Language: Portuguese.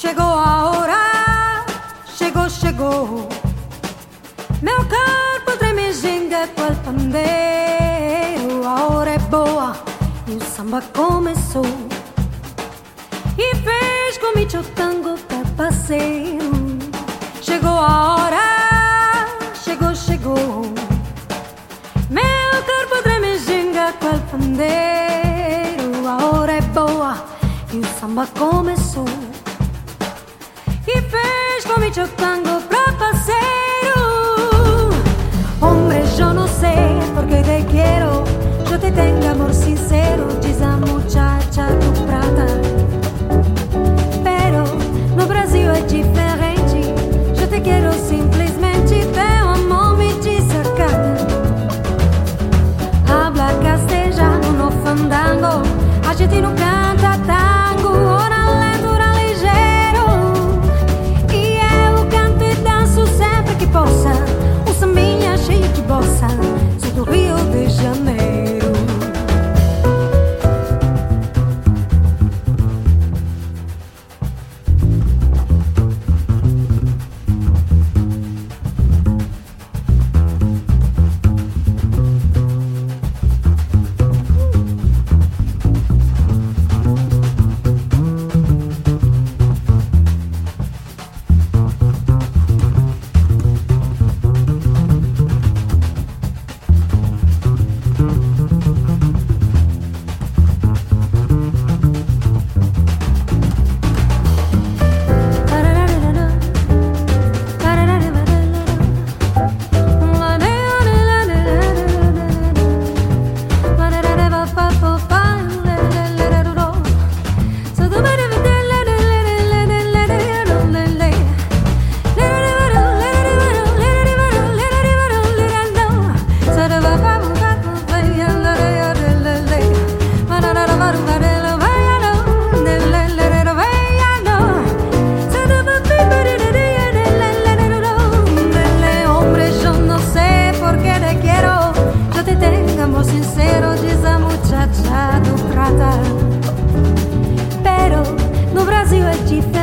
Chegou a hora, chegou. Meu corpo treme, ginga qual pandeiro. A hora é boa e o samba começou. E fez comigo o tango pra passeio. Chegou a hora, chegou. Meu corpo treme, ginga qual pandeiro. A hora é boa e o samba começou. Y fez comigo o tango pra parceiro. Hombre, yo no sé por qué te quiero. Yo te tengo amor sincero, diz a muchacha do prata. Pero no Brasil é diferente. Eu te quero simplesmente, teu amor me desacata. Habla castelhano no fandango. A gente não canta tango, ora lento, ora ligeiro. Sempre que possa, um sambinha cheio de bossa. Sou do Rio de Janeiro. Sincero, diz a muchacha do prata. Pero no Brasil é diferente.